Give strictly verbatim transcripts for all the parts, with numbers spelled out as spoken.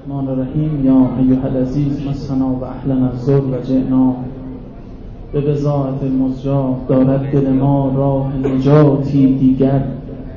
الرحمن الرحیم. یا ایها العزیز مسنا و اهلنا الزر و جئنا به بضاعت مزجا. دارد دل ما راه نجاتی دیگر،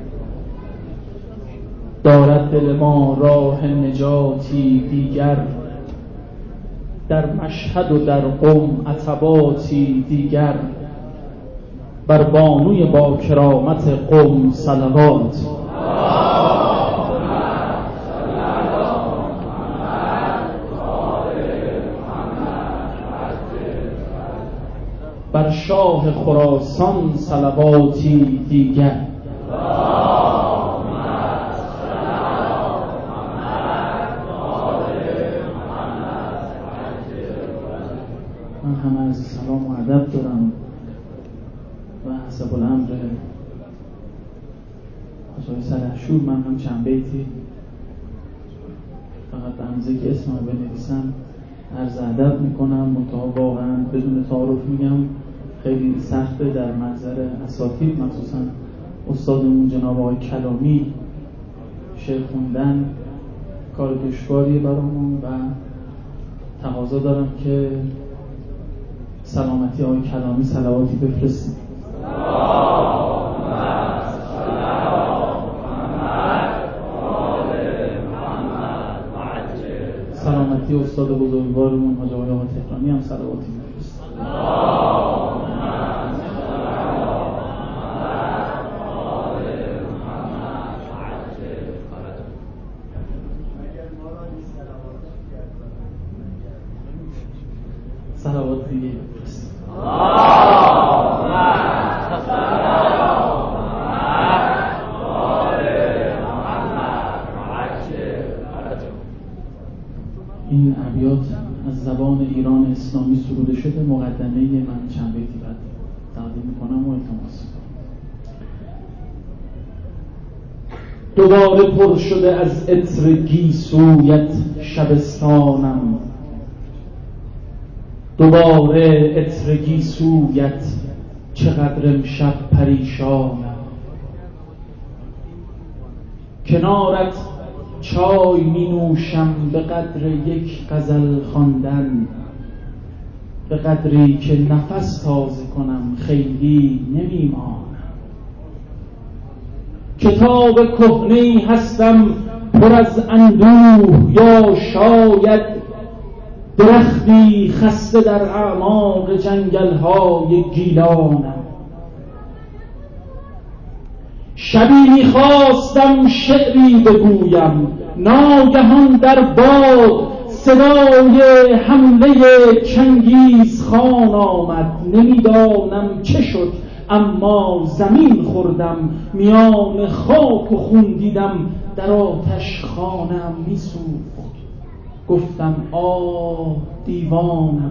دارد دل ما راه نجاتی دیگر. در مشهد و در قم عتباتی دیگر، بر بانوی با کرامت قم صلوات. بر شاه خراسان صلواتی دیگر. من همه از سلام و ادب دارم و حسب الامر آقای سلحشور. من هم چند بیتی فقط به اندازه که اسمم بنویسم عرض ادب میکنم، منتها واقعا بدون تعارف میگم خیلی سخته در منظر اساتید، مخصوصا استادمون جناب آقای کلامی، شعر خوندن کار دشواریه برامون و تقاضا دارم که سلامتی آقای کلامی صلواتی بفرستیم. سلامتی استاد بزرگوارمون حاج آقای تهرانی هم صلواتی بفرستیم. صلوات دیگه بفرستیم. این ابیات از زبان ایران اسلامی سروده شده. مقدمه من چند بیتی بعد تقدیم میکنم و التماس میکنم. دوباره پر شده از عطر گیسویت شبستانم، دوباره عطر گیسویت چقدر امشب پریشانم. کنارت چای می نوشم به قدر یک غزل خواندن، به قدری که نفس تازه کنم خیلی نمی مانم. کتاب کهنه‌ای هستم پر از اندوه، یا شاید درختی خسته در اعماق جنگل‌های گیلانم. شبی می‌خواستم شعری بگویم، ناگهان در باد صدای حمله چنگیز خان آمد. نمیدانم چه شد اما زمین خوردم، میان خاک و خون دیدم در آتش خانه‌ام می‌سوخت. گفتم آه دیوانم.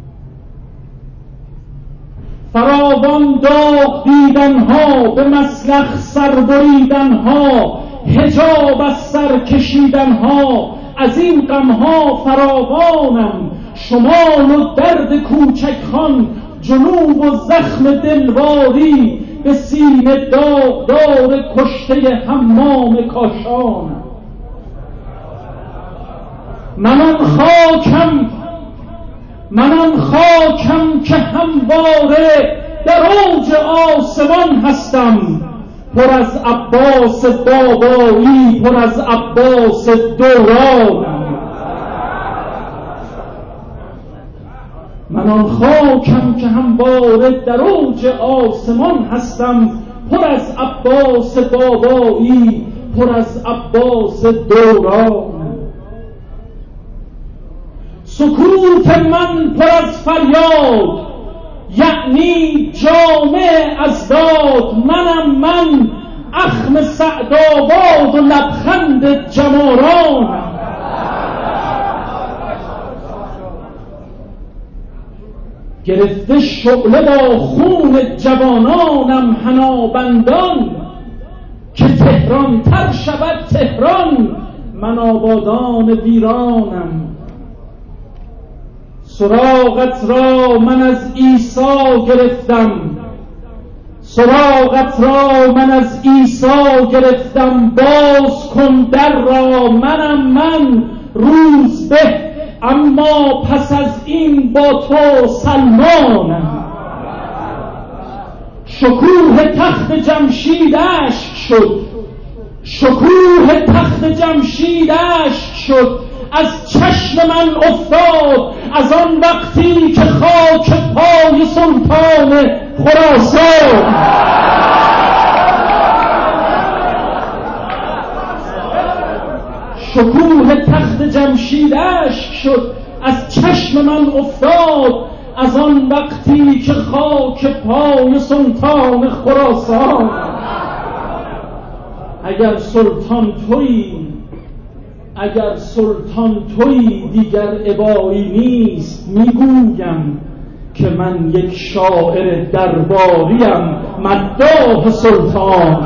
فراوان داغ دیدنها، به مسلخ سر بریدنها، حجاب از سر کشیدنها، از این غمها فراوانم. شمال و درد کوچک خان، جنوب و زخم دلواری، به سینه داغدار کشته حمام کاشانم. منم خاکم منم خاکم که همواره در اوج آسمان هستم، پر از عباس بابایی، پر از عباس دورانم. منم خاکم که همواره در اوج آسمان هستم، پر از عباس بابایی، پر از عباس دورانم. سکوت من پر از فریاد، یعنی جامع از داد. منم من، اخم سعدآباد و لبخند جمارانم. گرفته شعله با خون جوانانم حنابندان، که تهران تر شود تهران، من آبادان ویرانم. سراغت را من از عیسی گرفتم، سراغت را من از عیسی گرفتم. باز کن در را، منم من، روز به، اما پس از این با تو سلمانم. شکوه تخت جمشیدش شد، شکوه تخت جمشیدش شد، از چشم من افتاد از آن وقتی که خاک پای سلطان خراسان. شکوه تخت جمشیدش شد، از چشم من افتاد از آن وقتی که خاک پای سلطان خراسان. اگر سلطان تویی، اگر سلطان تویی دیگر ابایی نیست، میگویم که من یک شاعر درباریم مداح سلطان.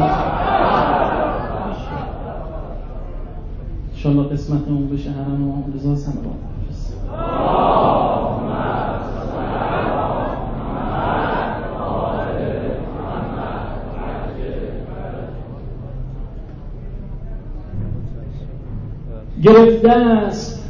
انشاءالله قسمتمون بشه حرم امام رضا صلوات گرفته است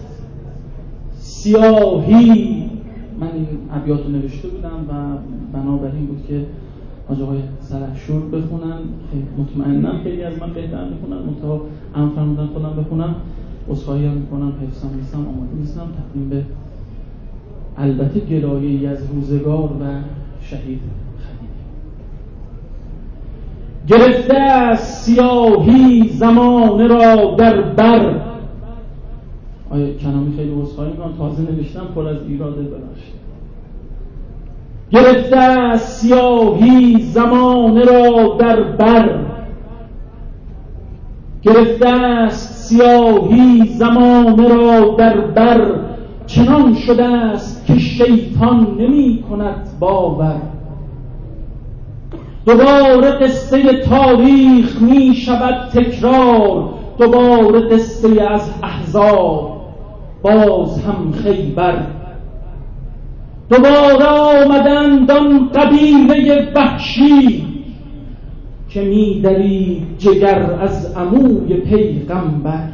سیاهی. من این ابیات رو نوشته بودم و بنابراین بود که حاج آقای سلحشور بخونن. خیلی مطمئنم خیلی از من بهتر میخونن، منتها ام فرمودن خودم بخونم. عذرخواهی هم میکنم، حفظم نیستم، آماده نیستم تقدیم به البته گلایه‌ای از روزگار و شهید خدیوی. گرفته است سیاهی زمانه را در بر. آیا کلامی خیلی عذرخواهی میکنم، تازه نوشتم پر از ایراده، ببخشید. گرفته است سیاهی زمانه را در بر، گرفته است سیاهی زمانه را در بر، چنان شده است که شیطان نمی کند باور. دوباره قصه تاریخ می شود تکرار، دوباره قصه از احزاب، باز هم خیبر. دوباره آمدند آن قبیله وحشی که می درید جگر از عموی پیغمبر.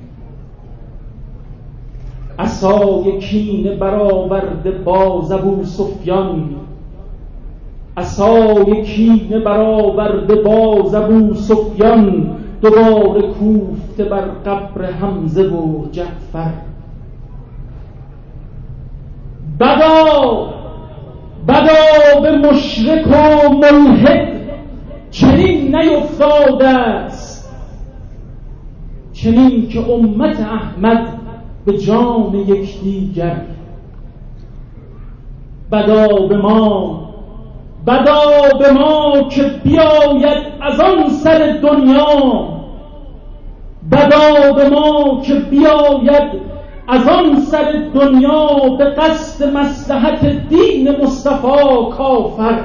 عصای کینه برآورده باز ابو سفیان، عصای کینه برآورده باز ابو سفیان، دوباره کوفته بر قبر حمزه و جعفر. بدا بدا به مشرک و ملحد چنین نیفتاده است، چنین که امت احمد به جان یکدیگر. بدا به ما، بدا به ما که بیاید از آن سر دنیا، بدا به ما که بیاید از آن سر دنیا به قصد مصلحت دین مصطفی کافر.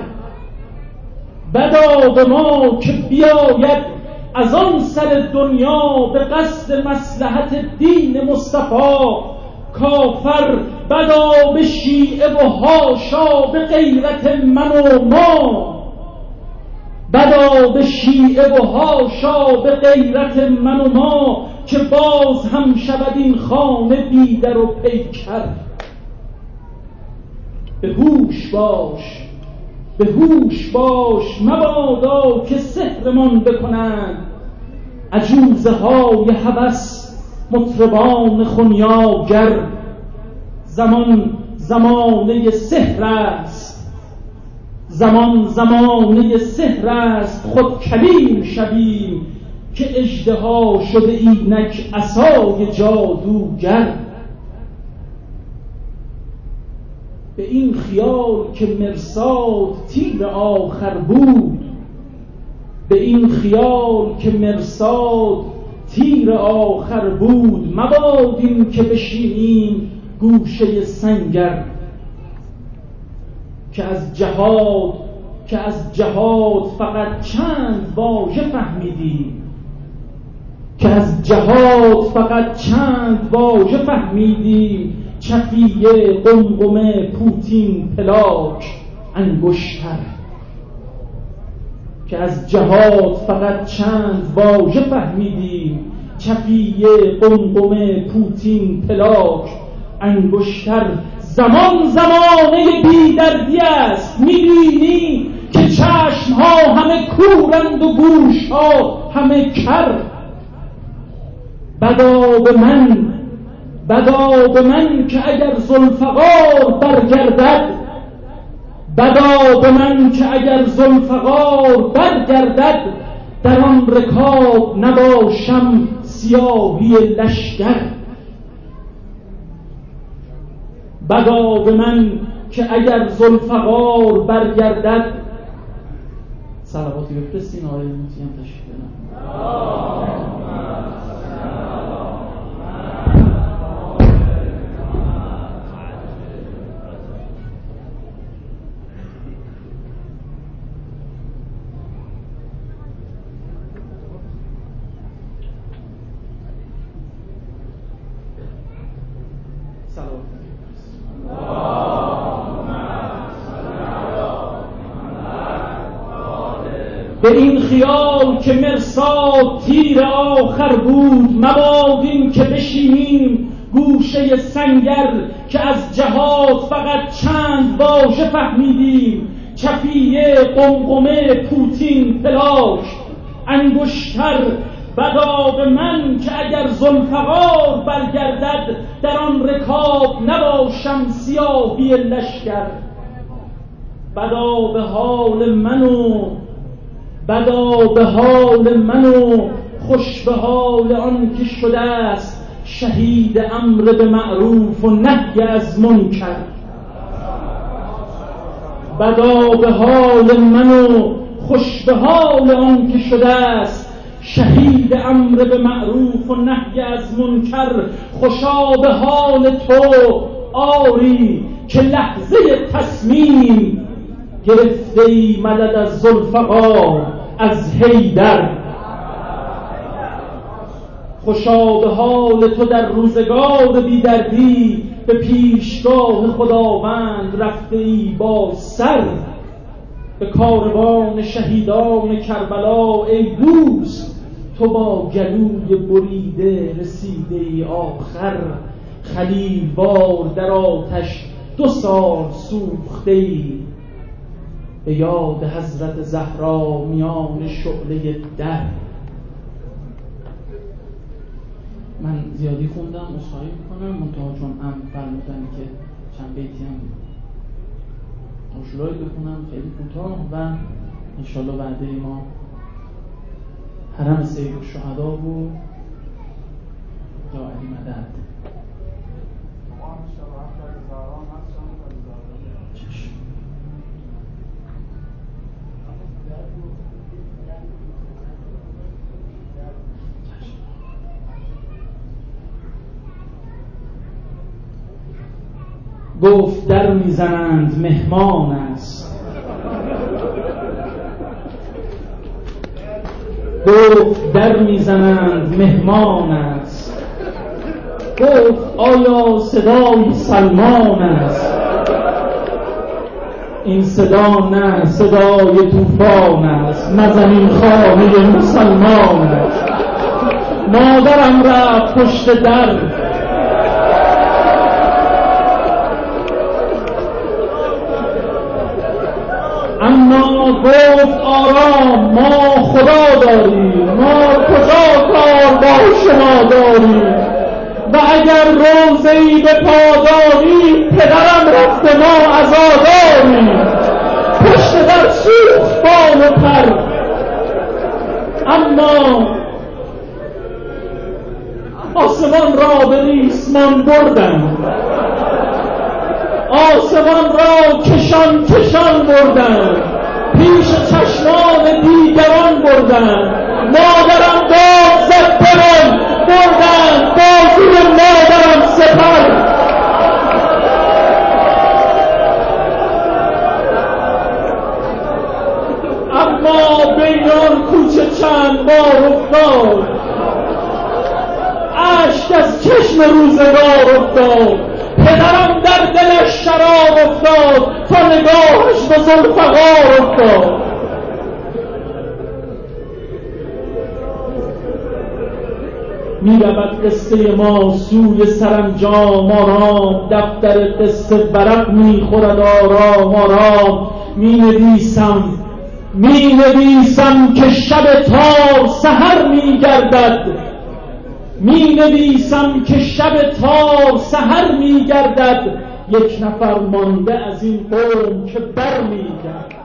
بدا به ما که بیاید از آن سر دنیا به قصد مصلحت دین مصطفی کافر. بدا به شیعه و حاشا به غیرت من و ما، بدا به شیعه و حاشا به غیرت من و ما، که باز هم شود این خانه بیدر و پیکر. به هوش باش، به هوش باش، مبادا که سحرمان بکنند عجوزه های هوس مطربان خنیاگر. زمان زمانه سحر است، زمان زمانه سحر است، خود کلیم شویم که اژدها شده اینک عصای جادوگر. به این خیال که مرصاد تیر آخر بود، به این خیال که مرصاد تیر آخر بود، مبادیم که بشینیم گوشه سنگر. که از جهاد که از جهاد فقط چند واژه فهمیدیم، که از جهاد فقط چند واژه فهمیدیم، چفیه، قمقمه، پوتین، پلاک، انگشتر. که از جهاد فقط چند واژه فهمیدیم، چفیه قمقمه پوتین پلاک انگشتر. زمان زمانه بیدردی است، میبینی که چشمها همه کورند و گوشها همه کر. بدا به من بدا به من که اگر ذوالفقار برگردد، بدا به من که اگر ذوالفقار برگردد، در آن رکاب نباشم سیاهی لشکر. بدا به من که اگر ذوالفقار برگردد. صلواتی بفرستین آقای موتی هم تشریف بیارن. به این خیال که مرصاد تیر آخر بود، مبادیم که بشینیم گوشه سنگر، که از جهات فقط چند واژه فهمیدیم، چفیه قمقمه پوتین پلاک انگشتر. بدا به من که اگر ذوالفقار برگردد، در آن رکاب نباشم سیاهی لشکر. بدا به حال منو بدا به حال منو خوش به حال آن که شده است شهید امر به معروف و نهی از منکر. بدا به حال منو خوش به حال آن که شده است شهید امر به معروف و نهی از منکر. خوشا به حال تو آری که لحظه تصمیم گرفته ای مدد از ذوالفقار از حیدر. خوشا به حال تو در روزگار بیدردی، به پیشگاه خداوند رفته ای با سر. به کاروان شهیدان کربلا ای دوست، تو با گلوی بریده رسیده ای آخر. خلیل وار در آتش دو سال سوخته ای، به یاد حضرت زهرا میان شعله در. من زیادی خوندم، عذرخواهی میکنم، منتها چون ام فرمودن که چند بیتی هم آشلایی بخونم خیلی کوتاه و انشالله بعد ما حرم سید الشهدا و یا علی مدد. گفت در میزنند مهمان است، گفت در میزنند مهمان است. گفت آیا صدای سلمان است؟ این صدا نه، صدای طوفان است. نزنین خانه مسلمان است. مادرم رفت پشت در، اما گفت آرام، ما خدا داریم، ما کجا کار با شما داریم. و اگر روزه‌ای به پا داریم، پدرم رفته ما عزاداریم. پشت در سوخت بال و پر، اما آسمان را به ریسمان بردن، آسمان را کشان کشان بردن، پیش چشمان دیگران بردن. مادرم داد زد برم، بردن بازوی مادرم سپر. اما بین آن کوچه چند بار افتاد، اشک از چشم روزگار افتاد. پدرم در دلش شراب افتاد، تا نگاهش به ذوالفقار افتاد. می رود قصه ما سوی سرانجام آرام، دفتر قصه ورق می خورد آرام آرام. می نویسم می نویسم که شب تار سحر می گردد، می نویسم که شب تار سحر می گردد، یک نفر مانده از این قوم که بر می گردد.